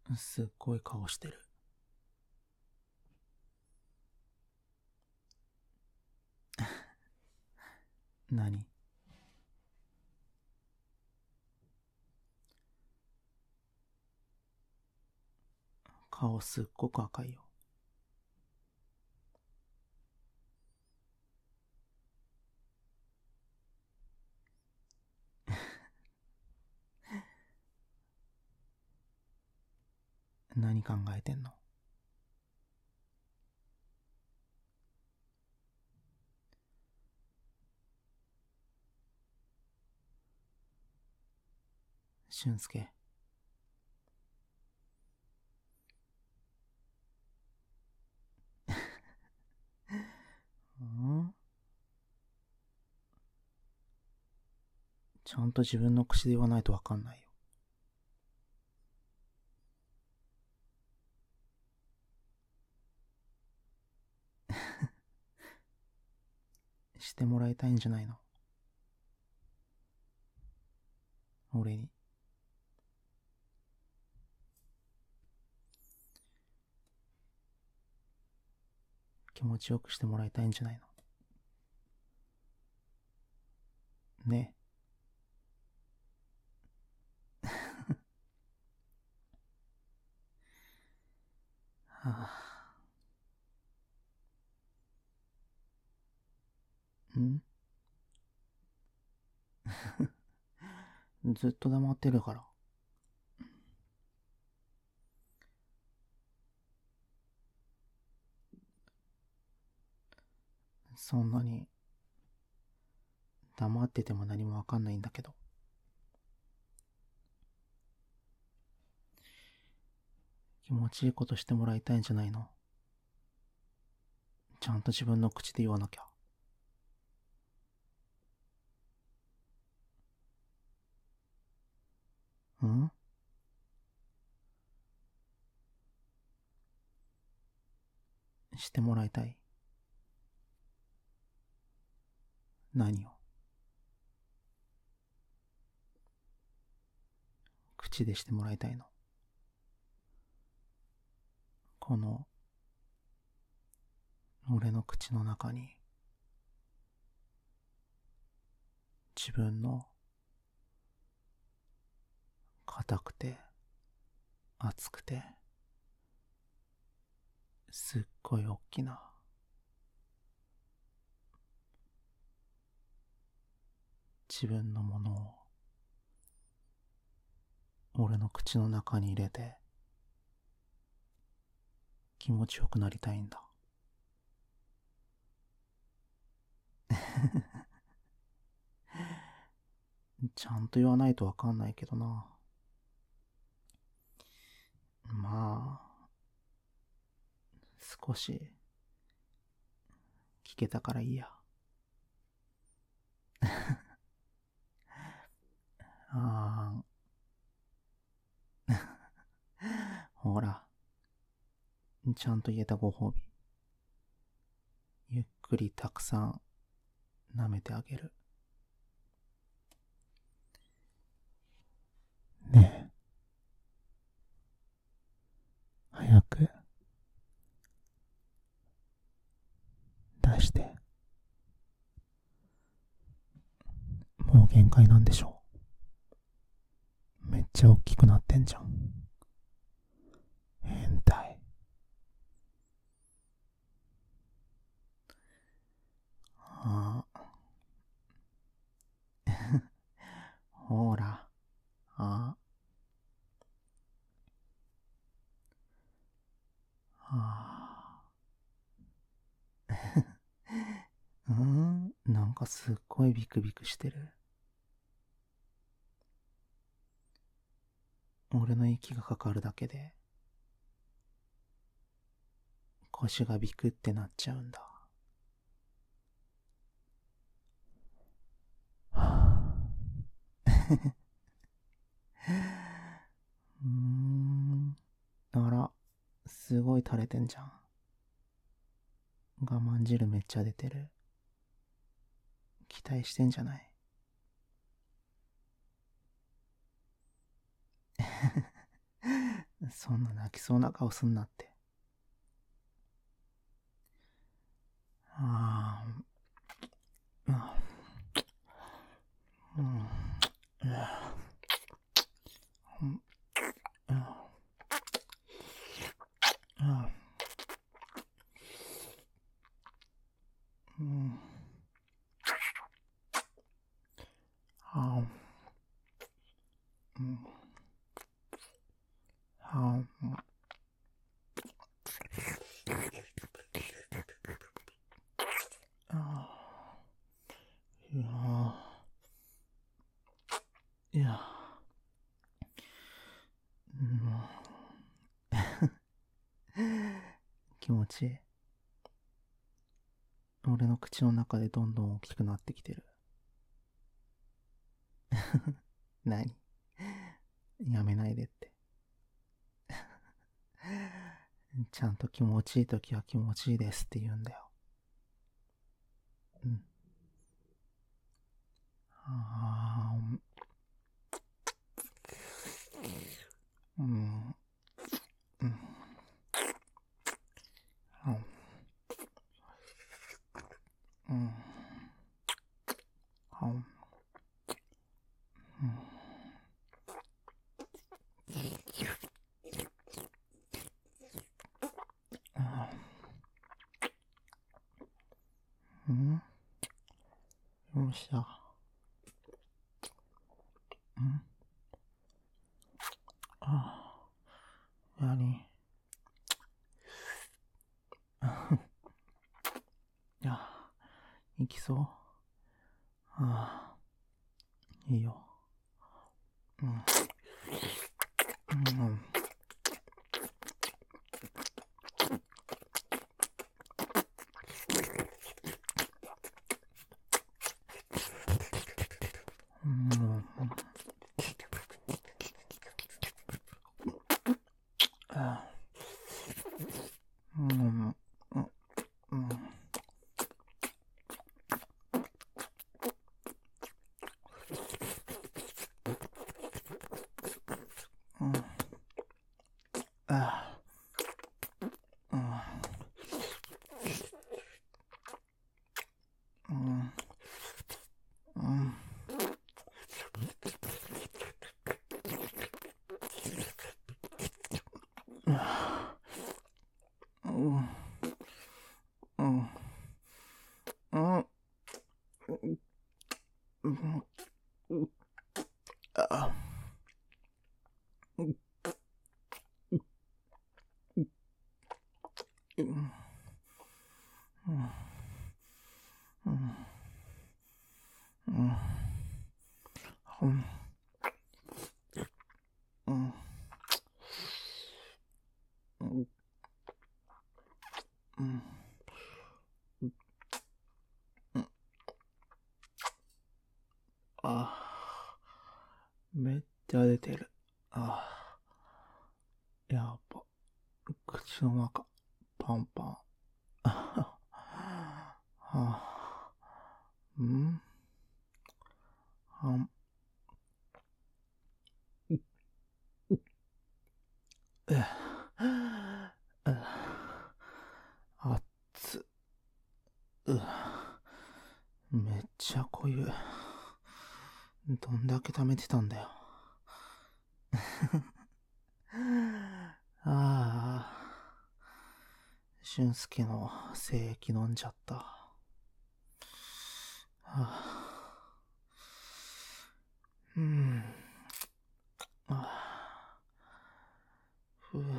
すっごい顔してる。何？顔すっごく赤いよ。何考えてんの？俊介。ん？ちゃんと自分の口で言わないとわかんないよ。してもらいたいんじゃないの？俺に。気持ちよくしてもらいたいんじゃないの？ね。はぁ。ずっと黙ってるから。そんなに黙ってても何もわかんないんだけど。気持ちいいことしてもらいたいんじゃないの？ちゃんと自分の口で言わなきゃ。ん？してもらいたい。何を？口でしてもらいたいの？この俺の口の中に自分の硬くて熱くてすっごい大きな自分のものを俺の口の中に入れて気持ちよくなりたいんだ。ちゃんと言わないとわかんないけどな。まあ少し聞けたからいいや。あほら、ちゃんと言えたご褒美。ゆっくりたくさん舐めてあげる。ねえ、早く出して。もう限界なんでしょ？めっちゃ大きくなってんじゃん。変態。あほら、ああなんかすっごいビクビクしてる。俺の息がかかるだけで腰がビクってなっちゃうんだ。あら、すごい垂れてんじゃん。我慢汁めっちゃ出てる。期待してんじゃない？ そんな泣きそうな顔すんなって。ああ、うん、うん、うん、うん、うん、あ、うん、あ、あ、いや、いや、うん、気持ちいい。俺の口の中でどんどん大きくなってきてる。何？やめないでって。ちゃんと気持ちいいときは気持ちいいですって言うんだよ。うん。あー、うん、うん、うん、うん、うん、よっしゃ。うん、あー、何？いや、行きそう。ああ、いいよ。うん、うん、うん、あー、うん、うん、うん、うん、あー、うん、うん、うん、うん、うん、うん、うん、あ、うん、うん、うん、うん、うん、うん、うん、うん、あ、めっちゃ出てる。あ、やっぱ、口の中、パンパン。あはあ、うん、はん、え、あっつ、めっちゃ濃ゆ。どんだけ溜めてたんだよ。ああ、俊介の精液飲んじゃった。あ、うん。あ、ふう。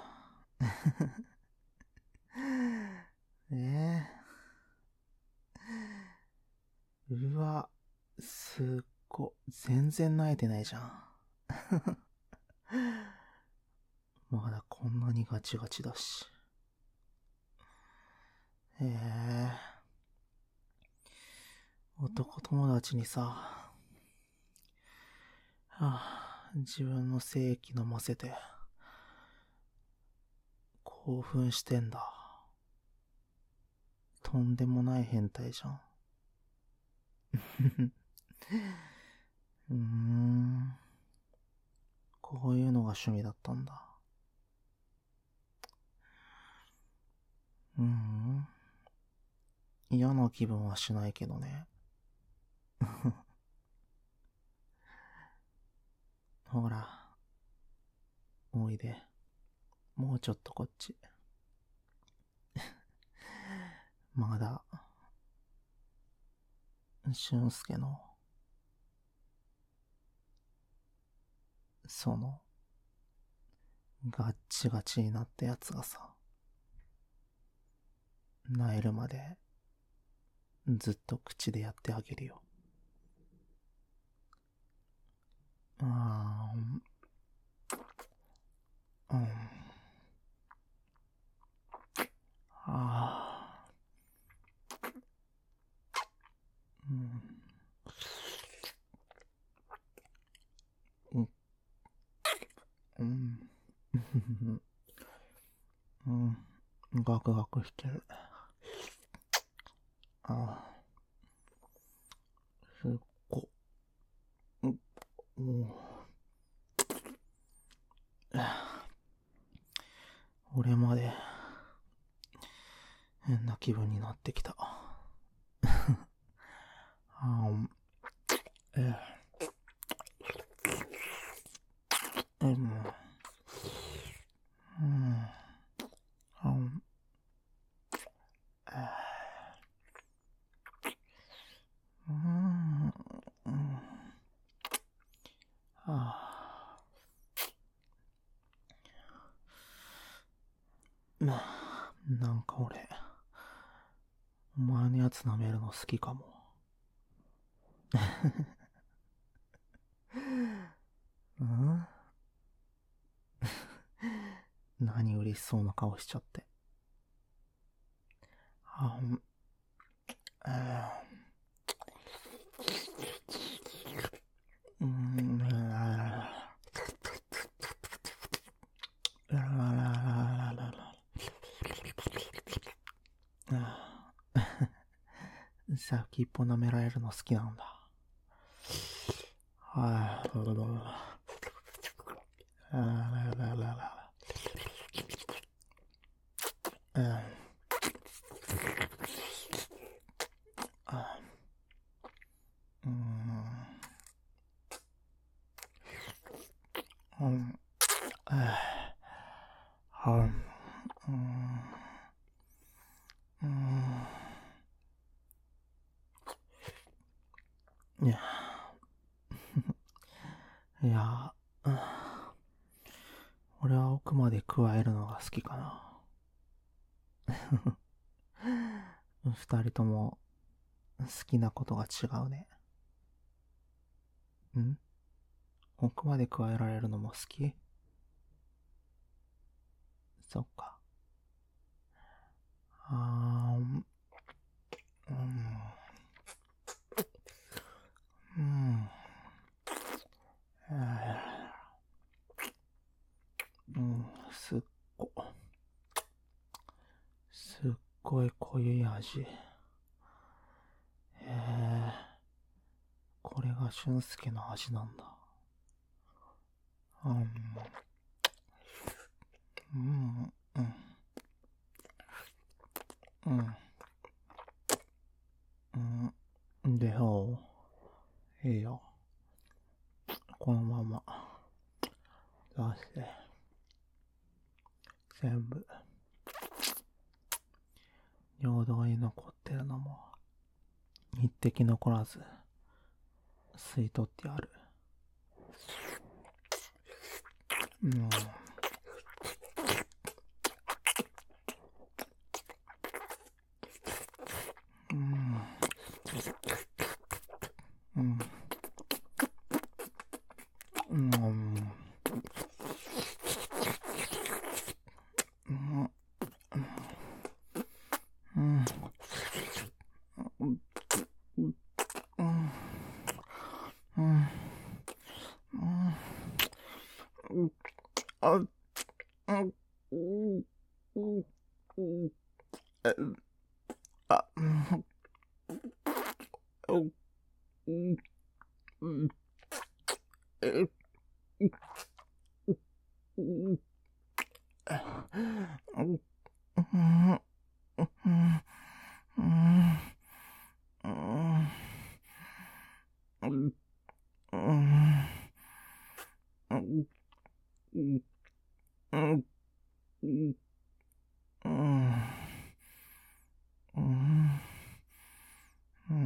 えうわ、すっご、全然泣いてないじゃん。まだこんなにガチガチだし。男友達にさ、自分の精液飲ませて、興奮してんだ。とんでもない変態じゃん。うーん、こういうのが趣味だったんだ。 嫌な気分はしないけどね。ほら、おいで。もうちょっとこっち。まだ、俊介の、その、ガッチガチになったやつがさ、萎えるまで、ずっと口でやってあげるよ。うん。うん。うん。うん。ガクガクしてる。すっご。俺まで、変な気分になってきた。なんか俺、お前のやつ舐めるの好きかも。何嬉しそうな顔しちゃって。先っぽ舐められるの好きなんだ。いや、俺は奥まで加えるのが好きかな。二人とも好きなことが違うね。奥まで加えられるのも好き？そっか。すっごい濃い味。これが俊介の味なんだ。でよ、いいよ。このまま出して、全部尿道に残ってるのも一滴残らず吸い取ってやる。 うん、うん、うん、うん、うん、うん、うん、うん、うん、うん、うん、うん、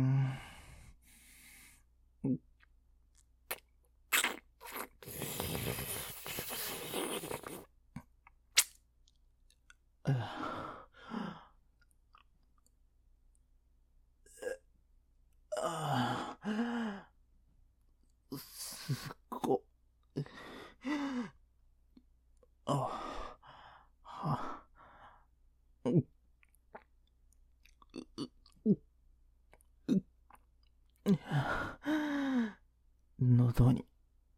すっご、あ、は、喉に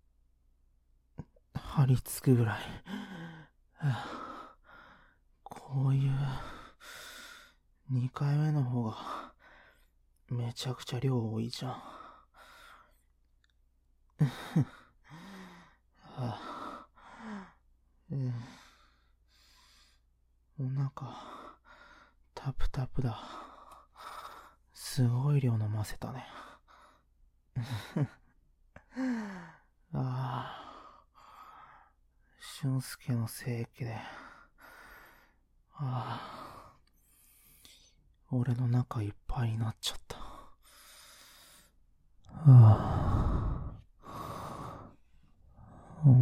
張り付くぐらい。こういう2回目の方がめちゃくちゃ量多いじゃん。お腹タプタプだ。すごい量飲ませたね。俊介のせいで、俺の中いっぱいになっちゃった。うん、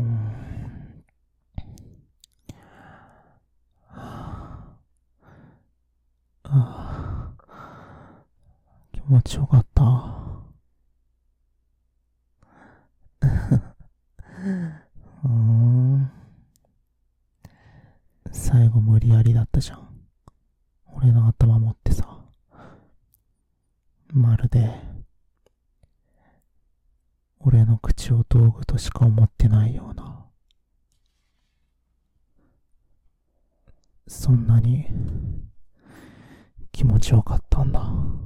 気持ちよかった。最後無理やりだったじゃん。俺の頭持ってさ、まるで俺の口を道具としか思ってないような、そんなに気持ちよかったんだ。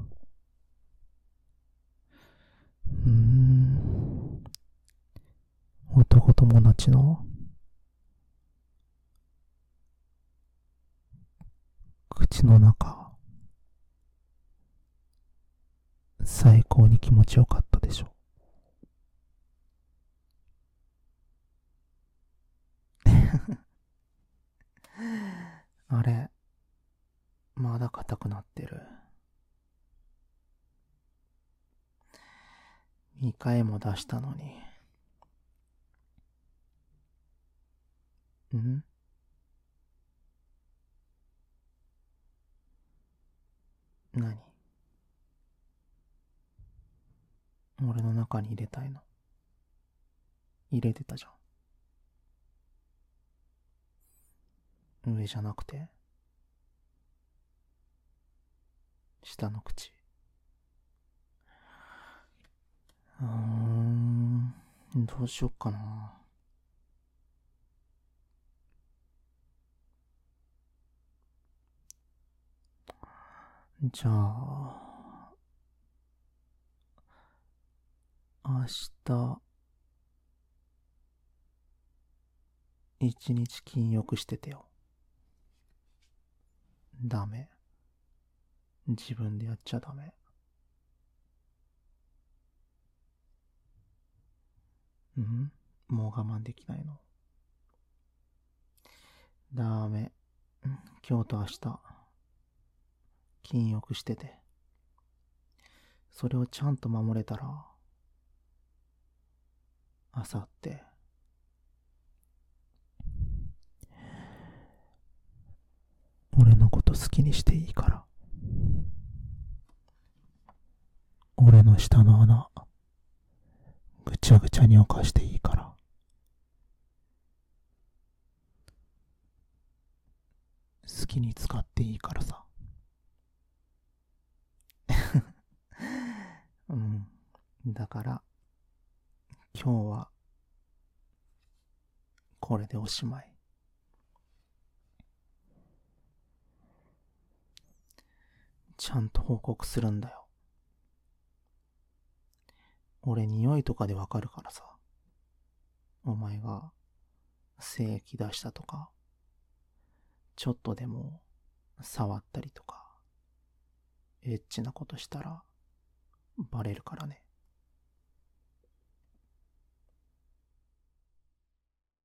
男友達の口の中、最高に気持ちよかったでしょ。あれ、まだ硬くなってる。2回も出したのに。何？俺の中に入れたいの？入れてたじゃん。上じゃなくて下の口。どうしよっかな。じゃあ、明日、一日禁欲しててよ。ダメ。自分でやっちゃダメ。もう我慢できないの？ダメ。今日と明日、禁欲してて。それをちゃんと守れたら、あさって、俺のこと好きにしていいから。俺の下の穴、ぐちゃぐちゃに犯していいから。好きに使っていいからさ。だから、今日は、これでおしまい。ちゃんと報告するんだよ。俺匂いとかでわかるからさ。お前が精液出したとか、ちょっとでも触ったりとかエッチなことしたらバレるからね。